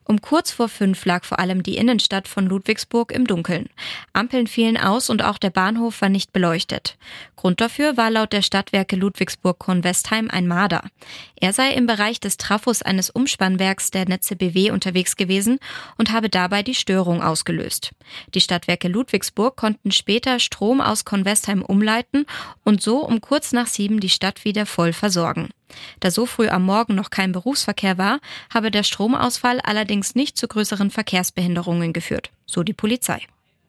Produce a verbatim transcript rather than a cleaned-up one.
Um kurz vor fünf lag vor allem die Innenstadt von Ludwigsburg im Dunkeln. Ampeln fielen aus und auch der Bahnhof war nicht beleuchtet. Grund dafür war laut der Stadtwerke Ludwigsburg-Kornwestheim ein Marder. Er sei im Bereich des Trafos eines Umspannwerks der Netze B W unterwegs gewesen und habe dabei die Störung ausgelöst. Die Stadtwerke Ludwigsburg konnten später Strom aus Kornwestheim umleiten und so um kurz nach sieben die Stadt wieder voll versorgen. Da so früh am Morgen noch kein Berufsverkehr war, habe der Stromausfall allerdings nicht zu größeren Verkehrsbehinderungen geführt, so die Polizei.